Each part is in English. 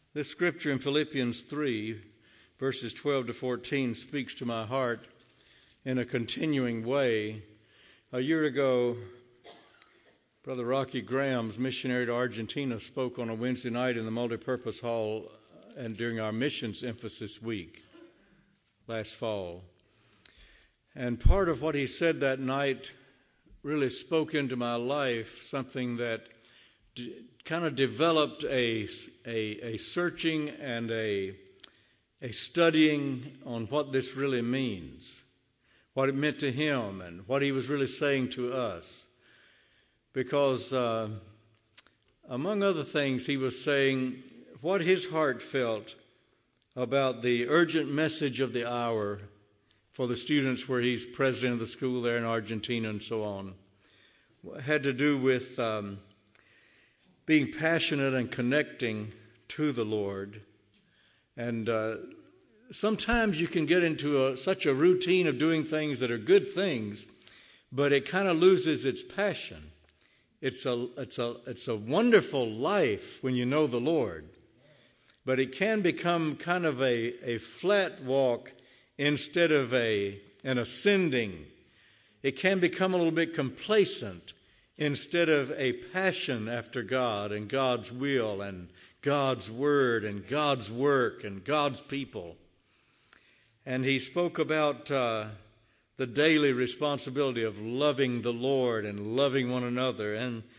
This scripture in Philippians 3, verses 12 to 14, speaks to my heart in a continuing way. A year ago, Brother Rocky Graham's missionary to Argentina spoke on a Wednesday night in the multipurpose hall and during our missions emphasis week last fall. And part of what he said that night really spoke into my life, something that kind of developed a searching and a studying on what this really means, what it meant to him and what he was really saying to us. Because among other things, he was saying what his heart felt about the urgent message of the hour for the students where he's president of the school there in Argentina and so on. It had to do with being passionate and connecting to the Lord. And sometimes you can get into such a routine of doing things that are good things, but it kind of loses its passion. It's a wonderful life when you know the Lord, but it can become kind of a flat walk instead of an ascending. It can become a little bit complacent instead of a passion after God and God's will and God's word and God's work and God's people. And he spoke about the daily responsibility of loving the Lord and loving one another.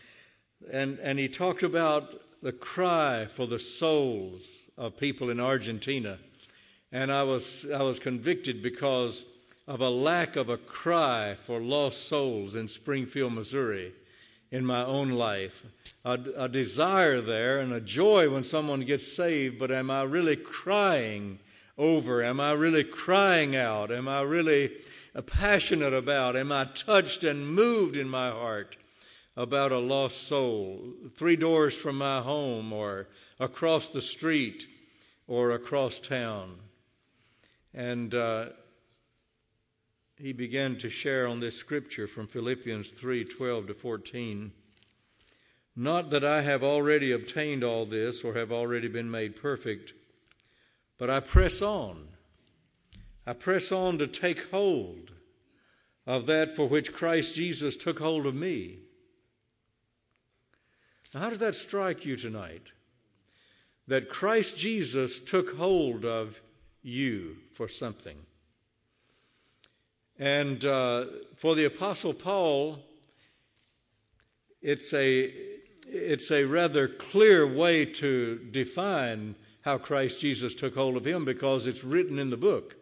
And he talked about the cry for the souls of people in Argentina. And I was convicted because of a lack of a cry for lost souls in Springfield, Missouri, in my own life. A desire there and a joy when someone gets saved, but am I really crying over? Am I really crying out? Am I really passionate about? Am I touched and moved in my heart about a lost soul 3 doors from my home or across the street or across town? And he began to share on this scripture from Philippians 3, 12 to 14. Not that I have already obtained all this or have already been made perfect, but I press on. I press on to take hold of that for which Christ Jesus took hold of me. Now, how does that strike you tonight? That Christ Jesus took hold of you for something. And for the Apostle Paul, it's a rather clear way to define how Christ Jesus took hold of him because it's written in the book.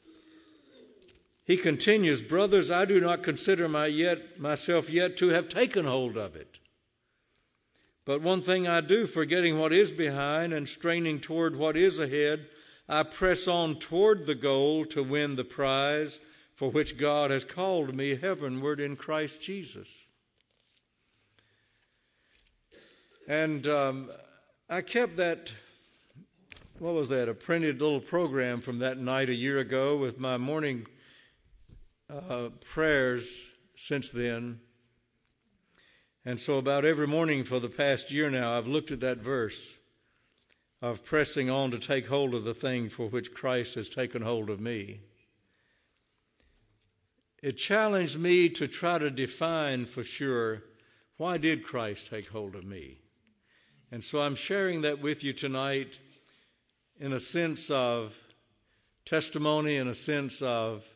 He continues, brothers, I do not consider myself yet to have taken hold of it. But one thing I do, forgetting what is behind and straining toward what is ahead, I press on toward the goal to win the prize for which God has called me heavenward in Christ Jesus. And I kept that, a printed little program from that night a year ago with my morning prayers since then. And so about every morning for the past year now, I've looked at that verse of pressing on to take hold of the thing for which Christ has taken hold of me. It challenged me to try to define for sure, why did Christ take hold of me? And so I'm sharing that with you tonight in a sense of testimony, in a sense of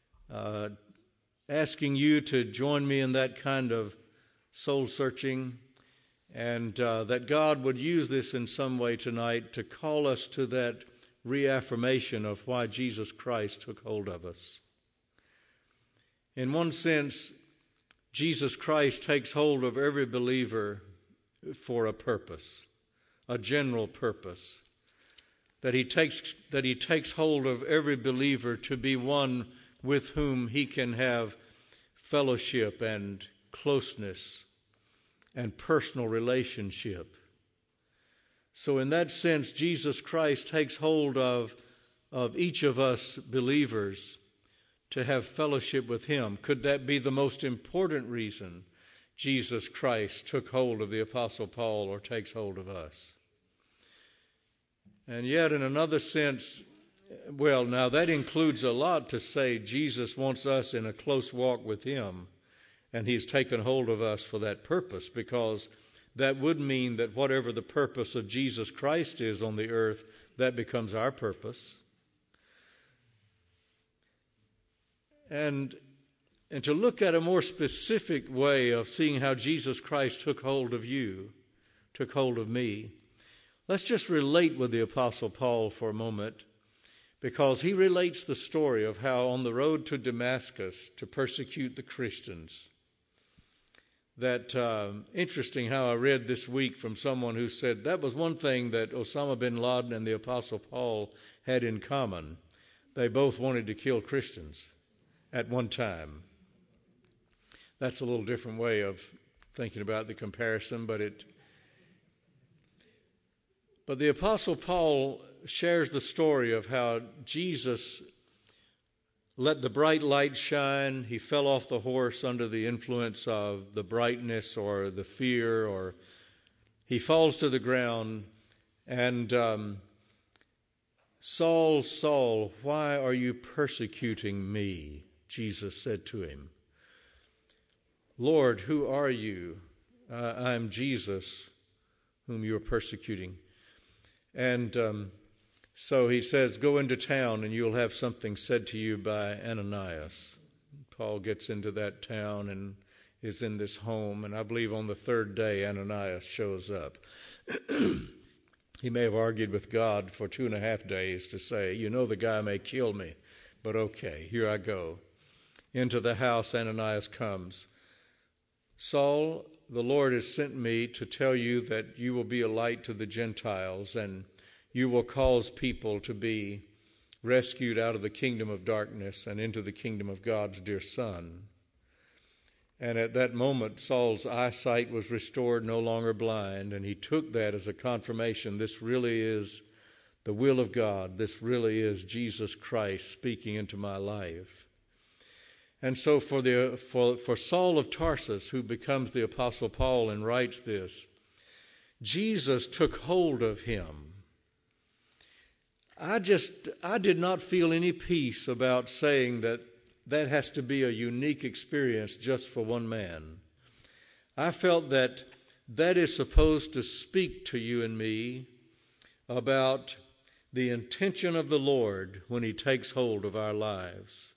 asking you to join me in that kind of soul searching, and that God would use this in some way tonight to call us to that reaffirmation of why Jesus Christ took hold of us. In one sense, Jesus Christ takes hold of every believer for a purpose, a general purpose. That he takes hold of every believer to be one with whom he can have fellowship and closeness and personal relationship. So in that sense, Jesus Christ takes hold of each of us believers to have fellowship with him. Could that be the most important reason Jesus Christ took hold of the Apostle Paul or takes hold of us? And yet, in another sense, well, now that includes a lot to say Jesus wants us in a close walk with him, and he's taken hold of us for that purpose, because that would mean that whatever the purpose of Jesus Christ is on the earth, that becomes our purpose. And to look at a more specific way of seeing how Jesus Christ took hold of you, took hold of me, let's just relate with the Apostle Paul for a moment, because he relates the story of how on the road to Damascus to persecute the Christians, that interesting how I read this week from someone who said that was one thing that Osama bin Laden and the Apostle Paul had in common. They both wanted to kill Christians at one time. That's a little different way of thinking about the comparison, but the Apostle Paul shares the story of how Jesus let the bright light shine. He fell off the horse under the influence of the brightness or the fear, or he falls to the ground. And Saul, Saul, why are you persecuting me? Jesus said to him. Lord, who are you? I am Jesus, whom you are persecuting. And so he says, go into town and you'll have something said to you by Ananias. Paul gets into that town and is in this home, and I believe on the third day Ananias shows up. He may have argued with God for 2.5 days to say, you know, the guy may kill me, but okay, here I go. Into the house Ananias comes. Saul, the Lord has sent me to tell you that you will be a light to the Gentiles, and you will cause people to be rescued out of the kingdom of darkness and into the kingdom of God's dear Son. And at that moment, Saul's eyesight was restored, no longer blind, and he took that as a confirmation. This really is the will of God. This really is Jesus Christ speaking into my life. And so for Saul of Tarsus, who becomes the Apostle Paul and writes this, Jesus took hold of him. I did not feel any peace about saying that has to be a unique experience just for one man. I felt that is supposed to speak to you and me about the intention of the Lord when he takes hold of our lives.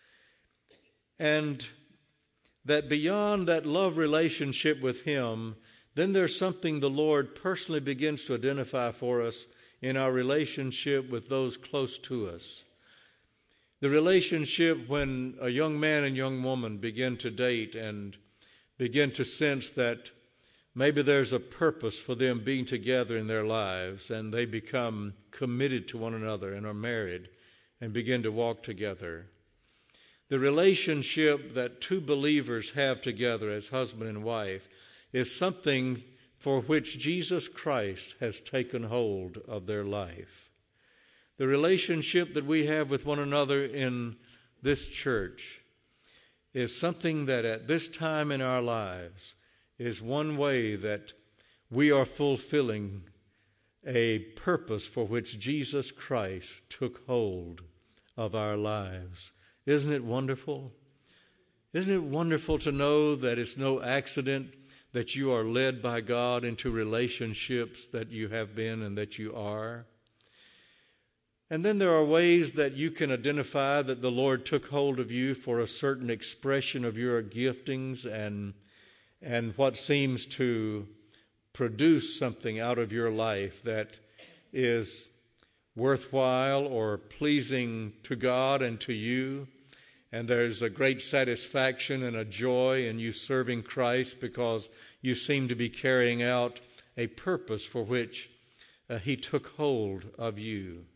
And that beyond that love relationship with him, then there's something the Lord personally begins to identify for us in our relationship with those close to us. The relationship when a young man and young woman begin to date and begin to sense that maybe there's a purpose for them being together in their lives, and they become committed to one another and are married and begin to walk together. The relationship that two believers have together as husband and wife is something for which Jesus Christ has taken hold of their life. The relationship that we have with one another in this church is something that at this time in our lives is one way that we are fulfilling a purpose for which Jesus Christ took hold of our lives. Isn't it wonderful? Isn't it wonderful to know that it's no accident that you are led by God into relationships that you have been and that you are? And then there are ways that you can identify that the Lord took hold of you for a certain expression of your giftings and what seems to produce something out of your life that is worthwhile or pleasing to God and to you. And there's a great satisfaction and a joy in you serving Christ because you seem to be carrying out a purpose for which he took hold of you.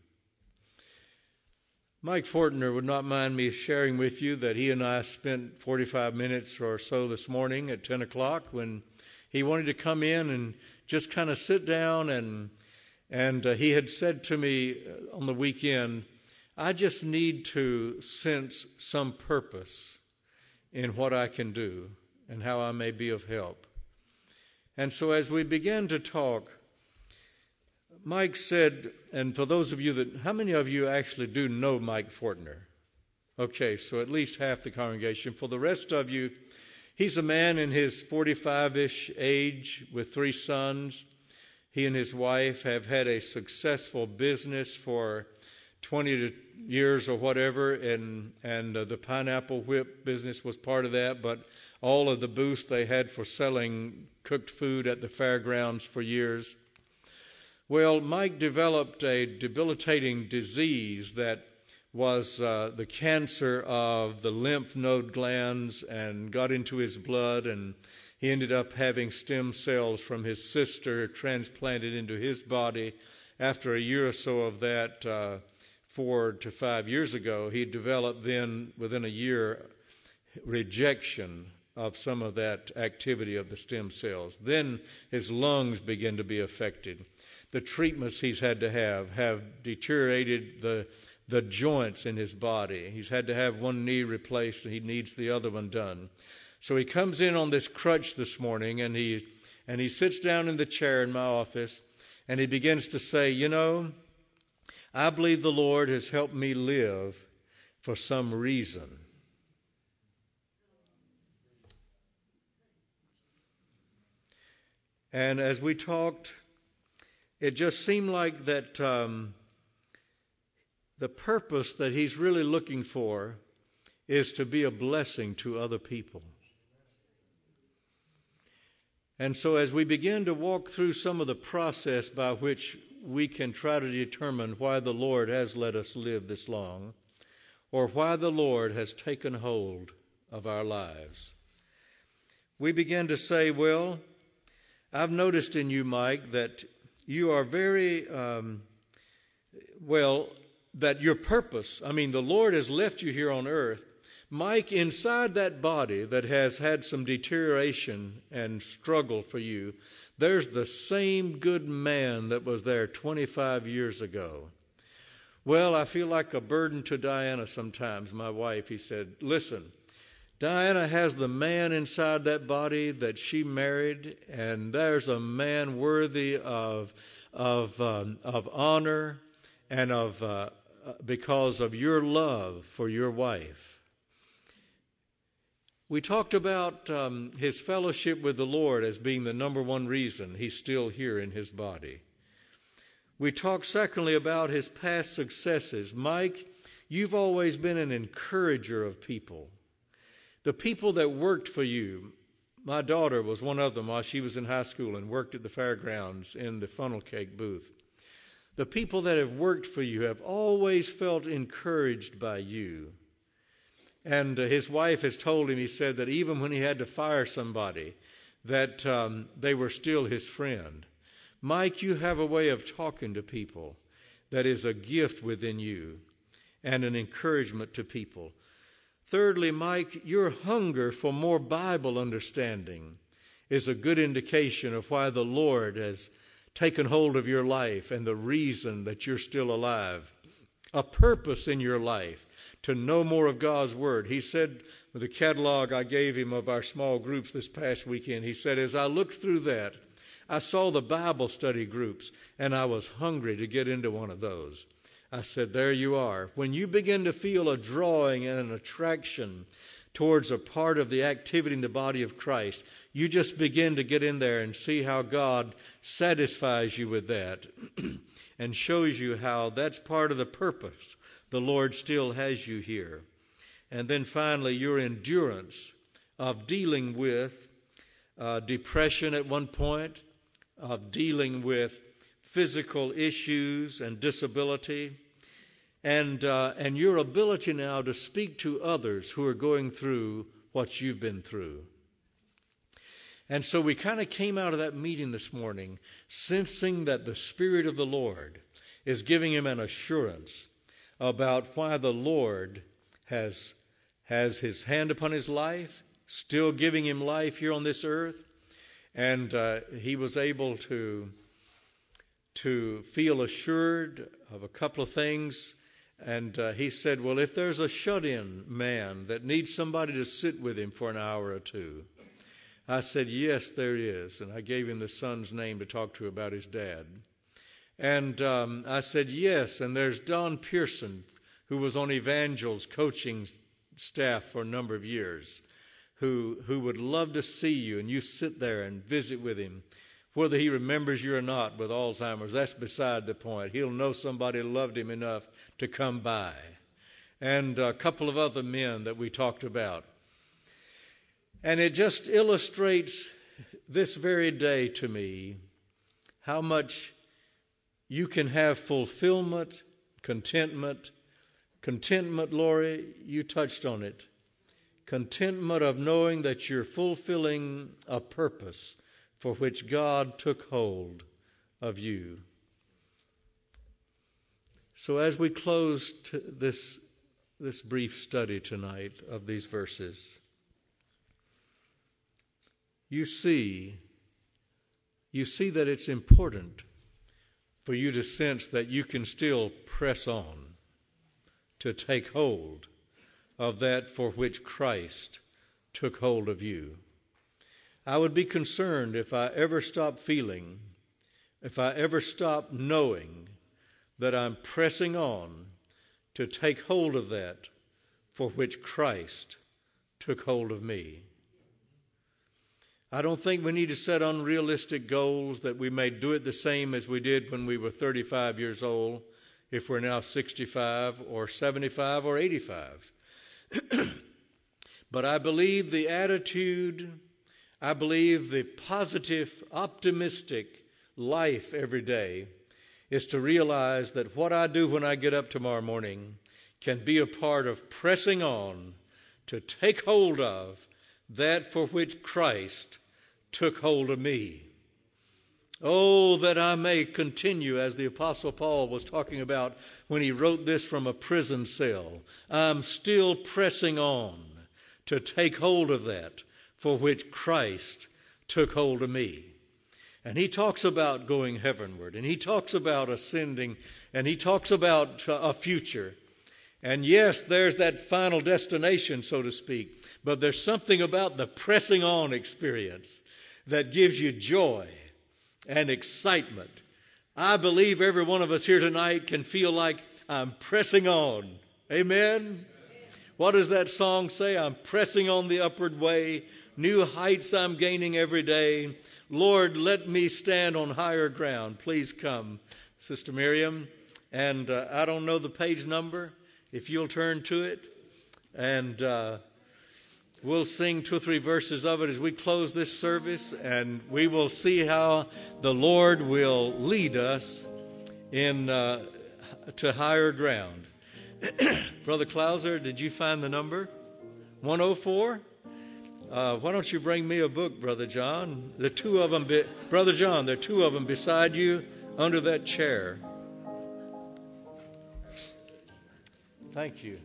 Mike Fortner would not mind me sharing with you that he and I spent 45 minutes or so this morning at 10 o'clock when he wanted to come in and just kind of sit down, and he had said to me on the weekend, I just need to sense some purpose in what I can do and how I may be of help. And so as we began to talk, Mike said, and for those of you how many of you actually do know Mike Fortner? Okay, so at least half the congregation. For the rest of you, he's a man in his 45-ish age with 3 sons. He and his wife have had a successful business for 20 years or whatever, and the Pineapple Whip business was part of that, but all of the booths they had for selling cooked food at the fairgrounds for years. Well, Mike developed a debilitating disease that was the cancer of the lymph node glands and got into his blood, and he ended up having stem cells from his sister transplanted into his body. After a year or so of that, 4 to 5 years ago, he developed then, within a year, rejection of some of that activity of the stem cells. Then his lungs began to be affected. The treatments he's had to have deteriorated the joints in his body. He's had to have one knee replaced, and he needs the other one done. So he comes in on this crutch this morning, and he sits down in the chair in my office, and he begins to say, you know, I believe the Lord has helped me live for some reason. And as we talked, it just seemed like that the purpose that he's really looking for is to be a blessing to other people. And so as we begin to walk through some of the process by which we can try to determine why the Lord has let us live this long, or why the Lord has taken hold of our lives, we begin to say, well, I've noticed in you, Mike, that you are very, that your purpose, the Lord has left you here on earth. Mike, inside that body that has had some deterioration and struggle for you, there's the same good man that was there 25 years ago. Well, I feel like a burden to Diana sometimes, my wife. He said, listen, Diana has the man inside that body that she married, and there's a man worthy of honor and because of your love for your wife. We talked about his fellowship with the Lord as being the number one reason he's still here in his body. We talked secondly about his past successes. Mike, you've always been an encourager of people. The people that worked for you, my daughter was one of them while she was in high school and worked at the fairgrounds in the funnel cake booth. The people that have worked for you have always felt encouraged by you. And his wife has told him, he said that even when he had to fire somebody, that they were still his friend. Mike, you have a way of talking to people that is a gift within you and an encouragement to people. Thirdly, Mike, your hunger for more Bible understanding is a good indication of why the Lord has taken hold of your life and the reason that you're still alive. A purpose in your life to know more of God's Word. He said with the catalog I gave him of our small groups this past weekend, he said, as I looked through that, I saw the Bible study groups, and I was hungry to get into one of those. I said, there you are. When you begin to feel a drawing and an attraction towards a part of the activity in the body of Christ, you just begin to get in there and see how God satisfies you with that and shows you how that's part of the purpose. The Lord still has you here. And then finally, your endurance of dealing with depression at one point, of dealing with physical issues and disability, and your ability now to speak to others who are going through what you've been through. And so we kind of came out of that meeting this morning sensing that the Spirit of the Lord is giving him an assurance about why the Lord has his hand upon his life, still giving him life here on this earth. And he was able to feel assured of a couple of things. And he said, well, if there's a shut-in man that needs somebody to sit with him for an hour or two, I said, yes, there is. And I gave him the son's name to talk to about his dad. And I said, yes. And there's Don Pearson, who was on Evangel's coaching staff for a number of years, who would love to see you, and you sit there and visit with him. Whether he remembers you or not with Alzheimer's, that's beside the point. He'll know somebody loved him enough to come by. And a couple of other men that we talked about. And it just illustrates this very day to me how much you can have fulfillment, contentment. Contentment, Lori, you touched on it. Contentment of knowing that you're fulfilling a purpose for which God took hold of you. So as we close this brief study tonight of these verses, you see that it's important for you to sense that you can still press on to take hold of that for which Christ took hold of you. I would be concerned if I ever stop feeling, if I ever stop knowing that I'm pressing on to take hold of that for which Christ took hold of me. I don't think we need to set unrealistic goals that we may do it the same as we did when we were 35 years old, if we're now 65 or 75 or 85. But I believe the attitude, I believe the positive, optimistic life every day is to realize that what I do when I get up tomorrow morning can be a part of pressing on to take hold of that for which Christ took hold of me. Oh, that I may continue, as the Apostle Paul was talking about when he wrote this from a prison cell. I'm still pressing on to take hold of that for which Christ took hold of me. And he talks about going heavenward, and he talks about ascending, and he talks about a future. And yes, there's that final destination, so to speak, but there's something about the pressing on experience that gives you joy and excitement. I believe every one of us here tonight can feel like I'm pressing on. Amen? What does that song say? I'm pressing on the upward way. New heights I'm gaining every day. Lord, let me stand on higher ground. Please come, Sister Miriam. And I don't know the page number. If you'll turn to it. And we'll sing 2 or 3 verses of it as we close this service. And we will see how the Lord will lead us to higher ground. Brother Klauser, did you find the number? 104? Why don't you bring me a book, Brother John? There are 2 of them, Brother John, there are 2 of them beside you under that chair. Thank you.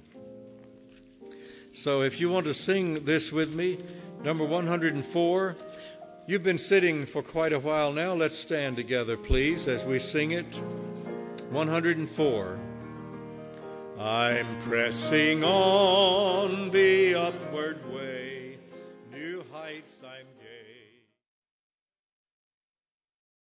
So if you want to sing this with me, number 104. You've been sitting for quite a while now. Let's stand together, please, as we sing it. 104. I'm pressing on the upward way.